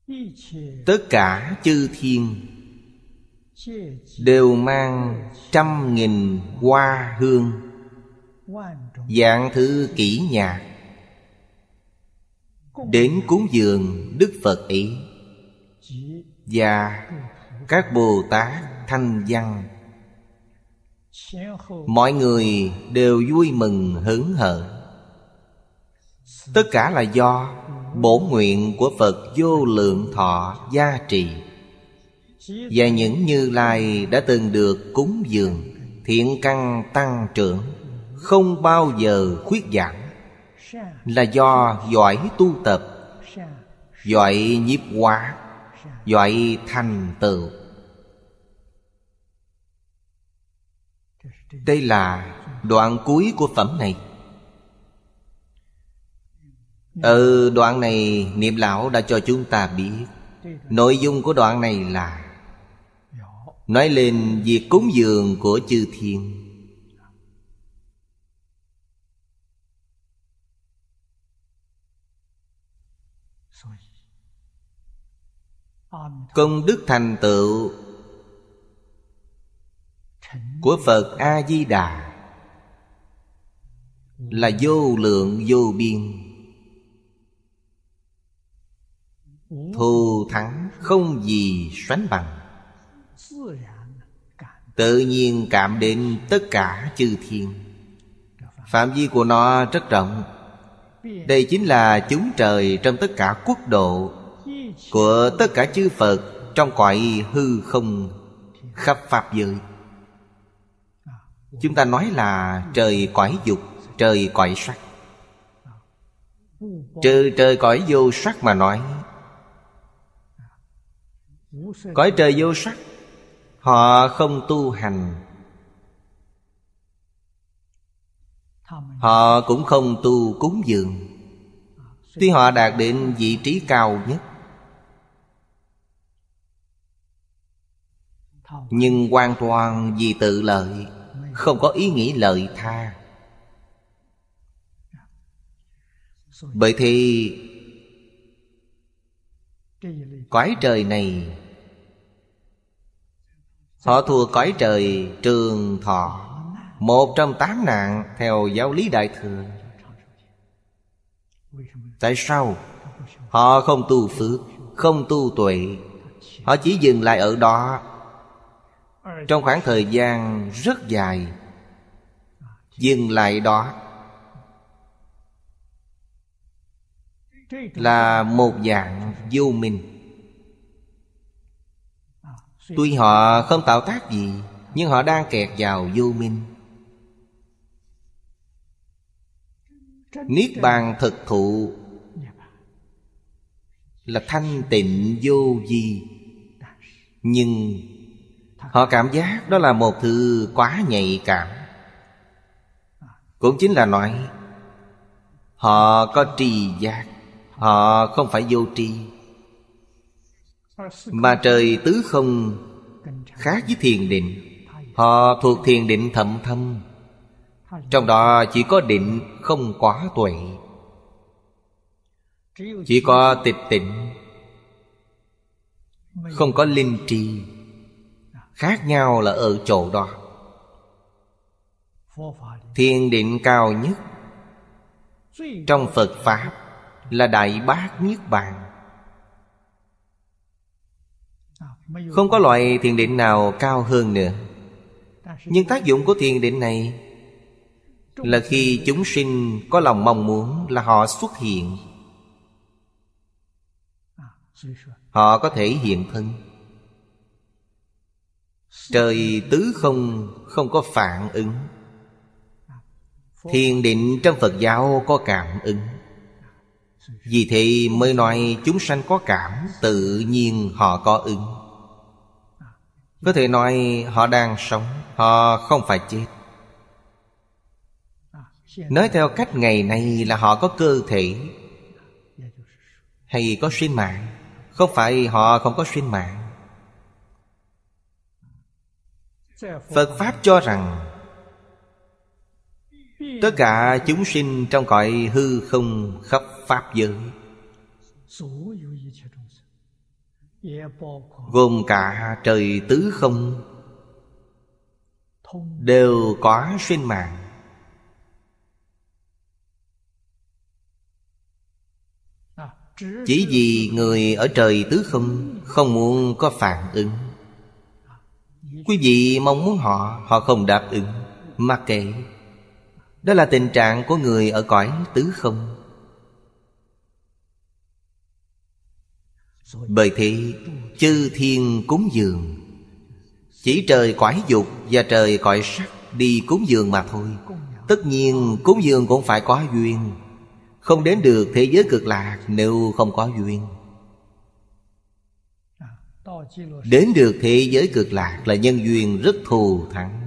tất cả chư thiên đều mang 100.000 hoa hương, vạn thứ kỹ nhạc đến cúng dường Đức Phật ấy, và các Bồ Tát thanh văn. Mọi người đều vui mừng hớn hở. Tất cả là do bổn nguyện của Phật Vô Lượng Thọ gia trì, và những Như Lai đã từng được cúng dường, thiện căn tăng trưởng, không bao giờ khuyết giảm, là do giỏi tu tập, giỏi nhiếp hóa, giỏi thành tựu. Đây là đoạn cuối của phẩm này. Ở đoạn này Niệm Lão đã cho chúng ta biết nội dung của đoạn này là nói lên việc cúng dường của chư thiên. Công đức thành tựu của Phật A-di-đà là vô lượng vô biên, thù thắng không gì sánh bằng, tự nhiên cảm đến tất cả chư thiên. Phạm vi của nó rất rộng. Đây chính là chúng trời trong tất cả quốc độ của tất cả chư Phật trong cõi hư không khắp pháp giới. Chúng ta nói là trời cõi dục, trời cõi sắc. Trừ trời cõi vô sắc mà nói, cõi trời vô sắc họ không tu hành, họ cũng không tu cúng dường. Tuy họ đạt đến vị trí cao nhất, nhưng hoàn toàn vì tự lợi, không có ý nghĩ lợi tha. Bởi thì cõi trời này họ thua cõi trời Trường Thọ, một trong 8 nạn theo giáo lý Đại Thừa. Tại sao? Họ không tu phước, không tu tuệ. Họ chỉ dừng lại ở đó trong khoảng thời gian rất dài. Dừng lại đó là một dạng vô minh. Tuy họ không tạo tác gì, nhưng họ đang kẹt vào vô minh. Niết bàn thực thụ là thanh tịnh vô vi, nhưng họ cảm giác đó là một thứ quá nhạy cảm. Cũng chính là nói họ có tri giác, họ không phải vô tri. Mà trời tứ không khác với thiền định. Họ thuộc thiền định thậm thâm, trong đó chỉ có định, không có tuệ. Chỉ có tịch tịnh, không có linh tri. Khác nhau là ở chỗ đó. Thiền định cao nhất trong Phật Pháp là Đại Bát Niết Bàn. Không có loại thiền định nào cao hơn nữa. Nhưng tác dụng của thiền định này là khi chúng sinh có lòng mong muốn là họ xuất hiện. Họ có thể hiện thân. Trời tứ không có phản ứng. Thiền định trong Phật giáo có cảm ứng. Vì thế mới nói chúng sanh có cảm, tự nhiên họ có ứng. Có thể nói họ đang sống, họ không phải chết. Nói theo cách ngày nay là họ có cơ thể hay có sinh mạng. Không phải họ không có sinh mạng. Phật Pháp cho rằng tất cả chúng sinh trong cõi hư không khắp pháp giới gồm cả trời tứ không, đều có sinh mạng. Chỉ vì người ở trời tứ không không muốn có phản ứng. Quý vị mong muốn họ không đáp ứng, mặc kệ. Đó là tình trạng của người ở cõi tứ không. Bởi thế chư thiên cúng dường, chỉ trời cõi dục và trời cõi sắc đi cúng dường mà thôi. Tất nhiên cúng dường cũng phải có duyên. Không đến được thế giới cực lạc nếu không có duyên. Đến được thế giới cực lạc là nhân duyên rất thù thắng.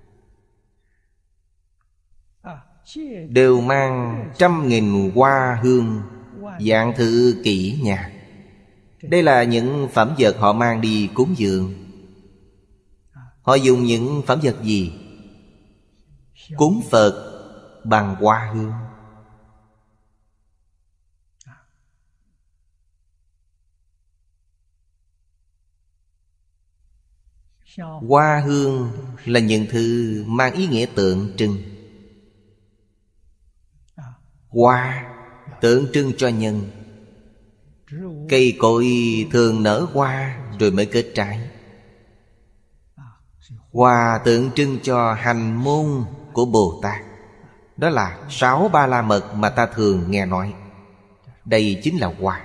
Đều mang 100.000 hoa hương, vạn thự kỷ nhạc. Đây là những phẩm vật họ mang đi cúng dường. Họ dùng những phẩm vật gì? Cúng Phật bằng hoa hương. Hoa hương là những thứ mang ý nghĩa tượng trưng. Hoa tượng trưng cho nhân. Cây cội thường nở hoa rồi mới kết trái. Hoa tượng trưng cho hành môn của Bồ Tát. Đó là 6 Ba La Mật mà ta thường nghe nói. Đây chính là hoa.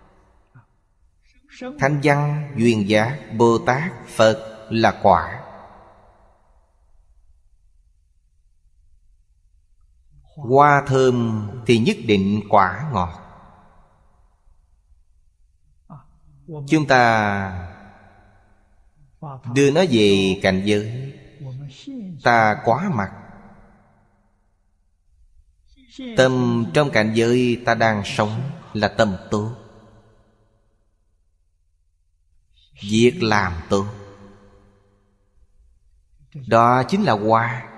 Thanh văn, duyên giác, Bồ Tát, Phật là quả. Hoa thơm thì nhất định quả ngọt. Chúng ta đưa nó về cảnh giới, ta quá mặc. Tâm trong cảnh giới ta đang sống là tâm tốt, việc làm tốt. Đó chính là hoa.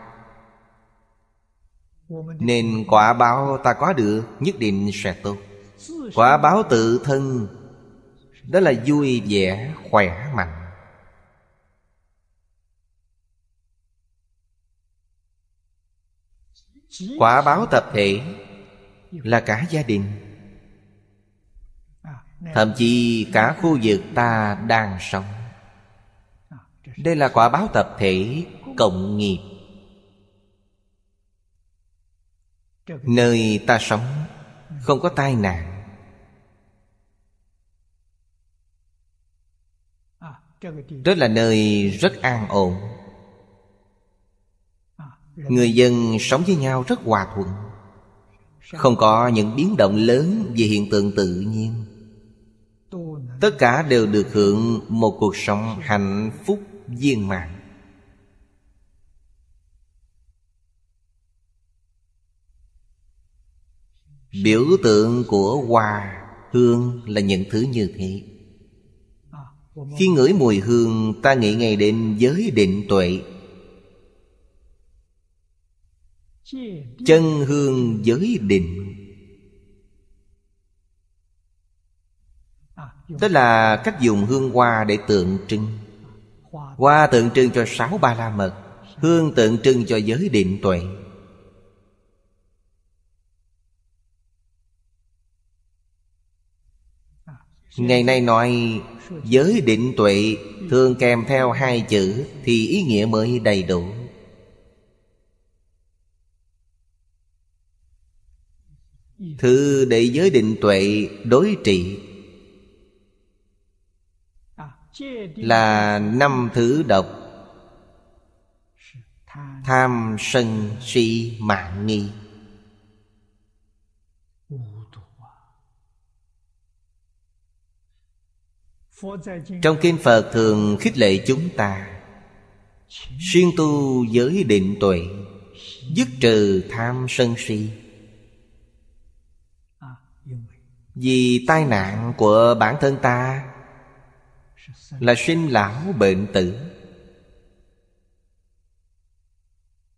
Nên quả báo ta có được nhất định sẽ tốt. Quả báo tự thân, đó là vui vẻ, khỏe mạnh. Quả báo tập thể là cả gia đình, thậm chí cả khu vực ta đang sống. Đây là quả báo tập thể cộng nghiệp. Nơi ta sống không có tai nạn, đó là nơi rất an ổn. Người dân sống với nhau rất hòa thuận, không có những biến động lớn về hiện tượng tự nhiên. Tất cả đều được hưởng một cuộc sống hạnh phúc viên mãn. Biểu tượng của hoa hương là những thứ như thế. Khi ngửi mùi hương, ta nghĩ ngay đến giới định tuệ. Chân hương giới định, đó là cách dùng hương hoa để tượng trưng. Hoa tượng trưng cho 6 Ba La Mật, hương tượng trưng cho giới định tuệ. Ngày nay nói giới định tuệ thường kèm theo 2 chữ thì ý nghĩa mới đầy đủ. Thứ để giới định tuệ đối trị là 5 thứ độc: tham, sân, si, mạn, nghi. Trong kinh Phật thường khích lệ chúng ta siêng tu giới định tuệ, dứt trừ tham sân si. Vì tai nạn của bản thân ta là sinh lão bệnh tử.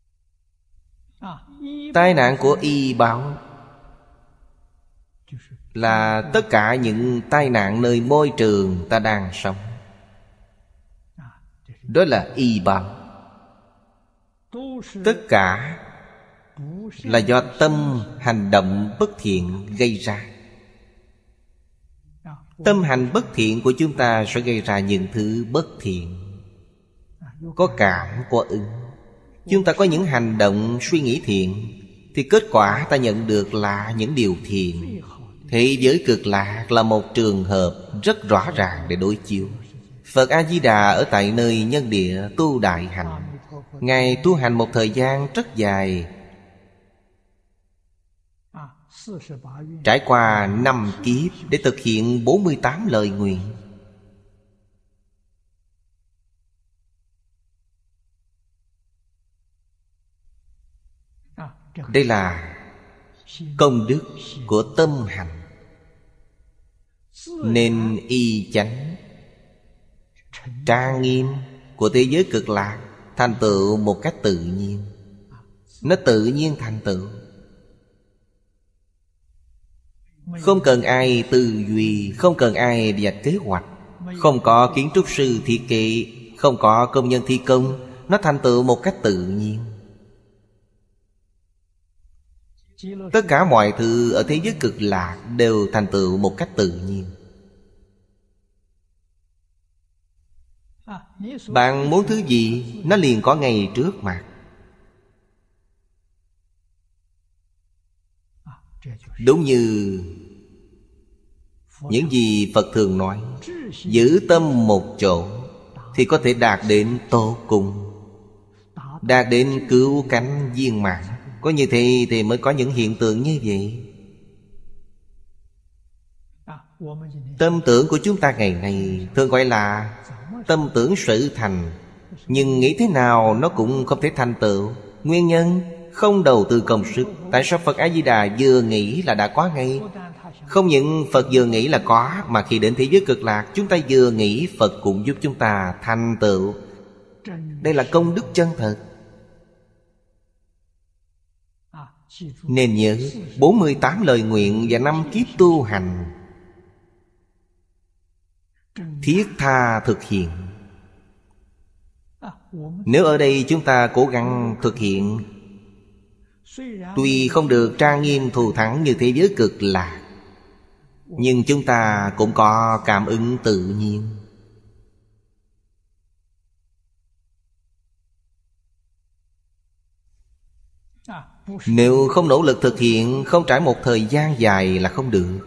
Tai nạn của y báo là tất cả những tai nạn nơi môi trường ta đang sống. Đó là y báo. Tất cả là do tâm hành động bất thiện gây ra. Tâm hành bất thiện của chúng ta sẽ gây ra những thứ bất thiện. Có cảm, có ứng. Chúng ta có những hành động suy nghĩ thiện, thì kết quả ta nhận được là những điều thiện. Thế giới cực lạc là một trường hợp rất rõ ràng để đối chiếu. Phật A-di-đà ở tại nơi nhân địa tu đại hạnh. Ngài tu hành một thời gian rất dài, trải qua 5 kiếp để thực hiện 48 lời nguyện. Đây là công đức của tâm hành, nên y chánh trang nghiêm của thế giới cực lạc thành tựu một cách tự nhiên. Nó tự nhiên thành tựu, không cần ai tư duy, không cần ai vạch kế hoạch, không có kiến trúc sư thiết kế, không có công nhân thi công. Nó thành tựu một cách tự nhiên. Tất cả mọi thứ ở thế giới cực lạc đều thành tựu một cách tự nhiên. Bạn muốn thứ gì, nó liền có ngay trước mặt. Đúng như những gì Phật thường nói, giữ tâm một chỗ thì có thể đạt đến tột cùng, đạt đến cứu cánh viên mãn. Có như thế thì mới có những hiện tượng như vậy. Tâm tưởng của chúng ta ngày nay thường gọi là tâm tưởng sự thành, nhưng nghĩ thế nào nó cũng không thể thành tựu. Nguyên nhân không đầu tư công sức. Tại sao Phật A-di-đà vừa nghĩ là đã có ngay? Không những Phật vừa nghĩ là có, mà khi đến thế giới cực lạc, chúng ta vừa nghĩ Phật cũng giúp chúng ta thành tựu. Đây là công đức chân thật. Nên nhớ 48 lời nguyện và 5 kiếp tu hành, thiết tha thực hiện. Nếu ở đây chúng ta cố gắng thực hiện, tuy không được trang nghiêm thù thắng như thế giới cực lạc, nhưng chúng ta cũng có cảm ứng tự nhiên. Nếu không nỗ lực thực hiện, không trải một thời gian dài là không được.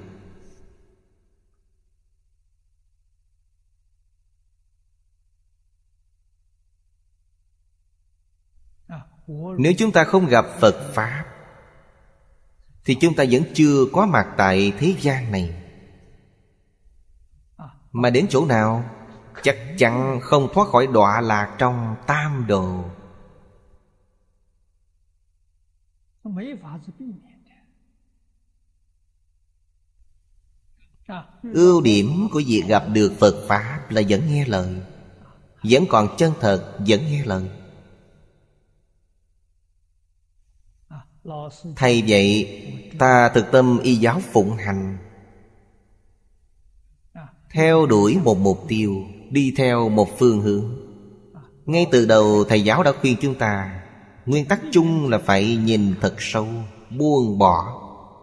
Nếu chúng ta không gặp Phật Pháp thì chúng ta vẫn chưa có mặt tại thế gian này. Mà đến chỗ nào chắc chắn không thoát khỏi đọa lạc trong tam đồ. Ưu điểm của việc gặp được Phật Pháp là vẫn nghe lời, vẫn còn chân thật, vẫn nghe lời. Thầy vậy ta thực tâm y giáo phụng hành, theo đuổi một mục tiêu, đi theo một phương hướng. Ngay từ đầu thầy giáo đã khuyên chúng ta, nguyên tắc chung là phải nhìn thật sâu, buông bỏ.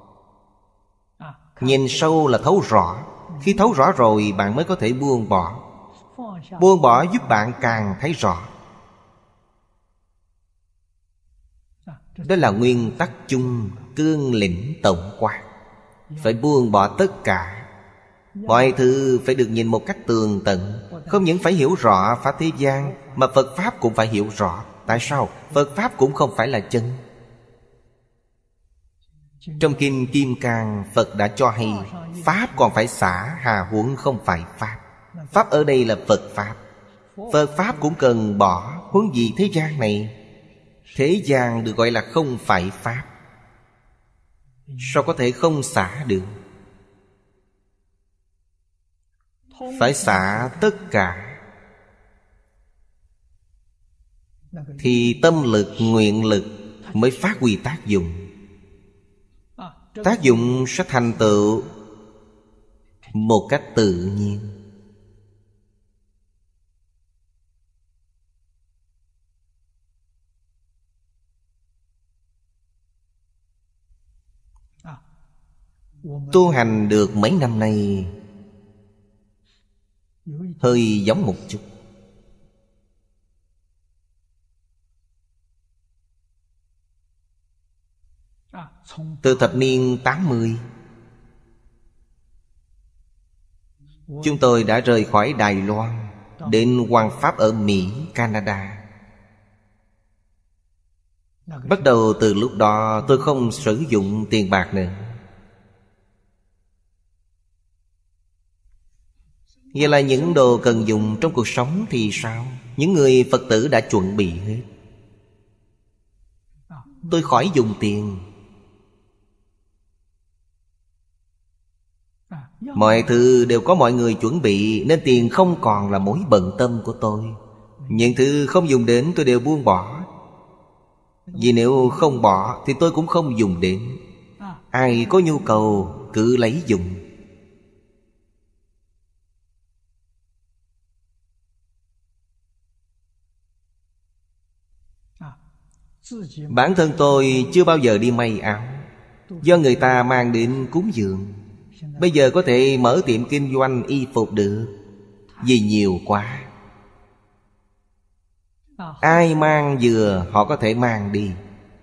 Nhìn sâu là thấu rõ. Khi thấu rõ rồi bạn mới có thể buông bỏ. Buông bỏ giúp bạn càng thấy rõ. Đó là nguyên tắc chung, cương lĩnh tổng quát. Phải buông bỏ tất cả. Mọi thứ phải được nhìn một cách tường tận. Không những phải hiểu rõ Pháp thế gian, mà Phật Pháp cũng phải hiểu rõ. Tại sao? Phật Pháp cũng không phải là chân. Trong Kinh Kim Cang, Phật đã cho hay Pháp còn phải xả, hà huống không phải Pháp. Pháp ở đây là Phật Pháp. Phật Pháp cũng cần bỏ, huống gì thế gian này. Thế gian được gọi là không phải Pháp, sao có thể không xả được? Phải xả tất cả, thì tâm lực, nguyện lực mới phát huy tác dụng. Tác dụng sẽ thành tựu một cách tự nhiên. Tu hành được mấy năm nay hơi giống một chút. Từ thập niên 80, chúng tôi đã rời khỏi Đài Loan đến Hoàng Pháp ở Mỹ, Canada. Bắt đầu từ lúc đó tôi không sử dụng tiền bạc nữa. Vậy là những đồ cần dùng trong cuộc sống thì sao? Những người Phật tử đã chuẩn bị hết. Tôi khỏi dùng tiền. Mọi thứ đều có mọi người chuẩn bị, nên tiền không còn là mối bận tâm của tôi. Những thứ không dùng đến tôi đều buông bỏ. Vì nếu không bỏ thì tôi cũng không dùng đến. Ai có nhu cầu cứ lấy dùng. Bản thân tôi chưa bao giờ đi may áo, do người ta mang đến cúng dường. Bây giờ có thể mở tiệm kinh doanh y phục được, vì nhiều quá. Ai mang vừa họ có thể mang đi.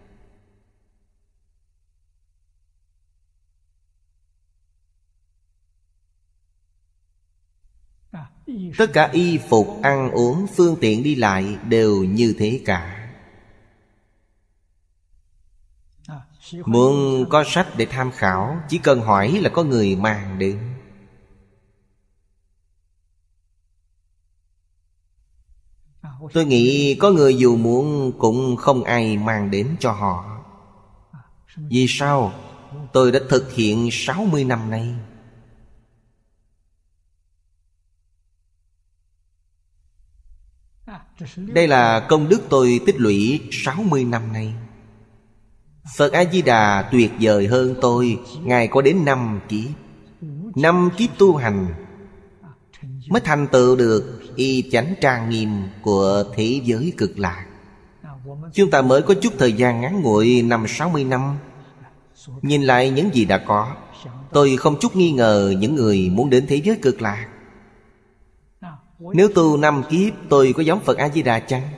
Tất cả y phục, ăn uống, phương tiện đi lại đều như thế cả. Muốn có sách để tham khảo, chỉ cần hỏi là có người mang đến. Tôi nghĩ có người dù muốn cũng không ai mang đến cho họ. Vì sao? Tôi đã thực hiện 60 năm nay. Đây là công đức tôi tích lũy 60 năm nay. Phật A-di-đà tuyệt vời hơn tôi. Ngài có đến 5 kiếp. 5 kiếp tu hành mới thành tựu được y chánh trang nghiêm của thế giới cực lạc. Chúng ta mới có chút thời gian ngắn ngủi 50-60 năm. Nhìn lại những gì đã có, tôi không chút nghi ngờ những người muốn đến thế giới cực lạc. Nếu tu 5 kiếp tôi có giống Phật A-di-đà chăng?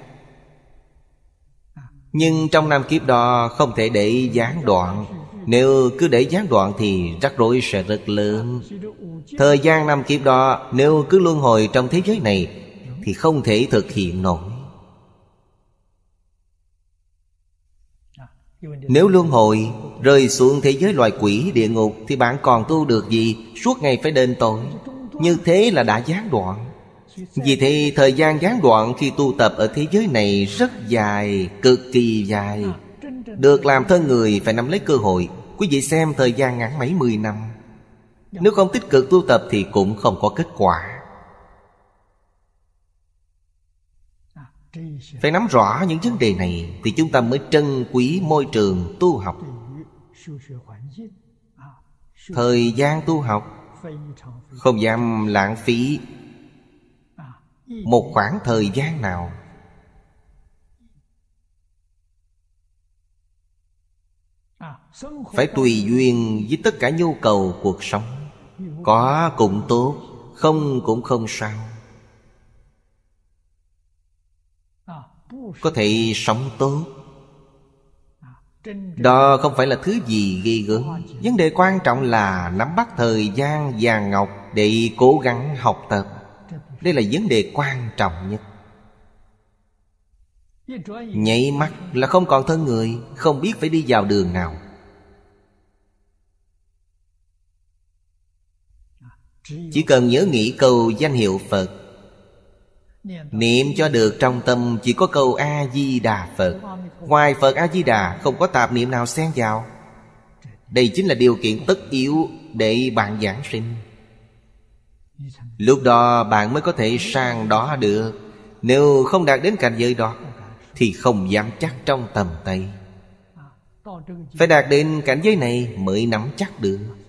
Nhưng trong 5 kiếp đó không thể để gián đoạn. Nếu cứ để gián đoạn thì rắc rối sẽ rất lớn. Thời gian 5 kiếp đó nếu cứ luân hồi trong thế giới này thì không thể thực hiện nổi. Nếu luân hồi rơi xuống thế giới loài quỷ địa ngục thì bạn còn tu được gì? Suốt ngày phải đền tội. Như thế là đã gián đoạn. Vì thế thời gian gián đoạn khi tu tập ở thế giới này rất dài, cực kỳ dài. Được làm thân người phải nắm lấy cơ hội. Quý vị xem thời gian ngắn mấy 10 năm. Nếu không tích cực tu tập thì cũng không có kết quả. Phải nắm rõ những vấn đề này thì chúng ta mới trân quý môi trường tu học. Thời gian tu học không dám lãng phí một khoảng thời gian nào. Phải tùy duyên với tất cả nhu cầu cuộc sống. Có cũng tốt, không cũng không sao. Có thể sống tốt. Đó không phải là thứ gì ghê gớm. Vấn đề quan trọng là nắm bắt thời gian vàng ngọc để cố gắng học tập. Đây là vấn đề quan trọng nhất. Nháy mắt là không còn thân người, không biết phải đi vào đường nào. Chỉ cần nhớ nghĩ câu danh hiệu Phật, niệm cho được trong tâm chỉ có câu A-di-đà Phật. Ngoài Phật A-di-đà không có tạp niệm nào xen vào. Đây chính là điều kiện tất yếu để bạn giảng sinh. Lúc đó bạn mới có thể sang đó được. Nếu không đạt đến cảnh giới đó thì không dám chắc trong tầm tay. Phải đạt đến cảnh giới này mới nắm chắc được.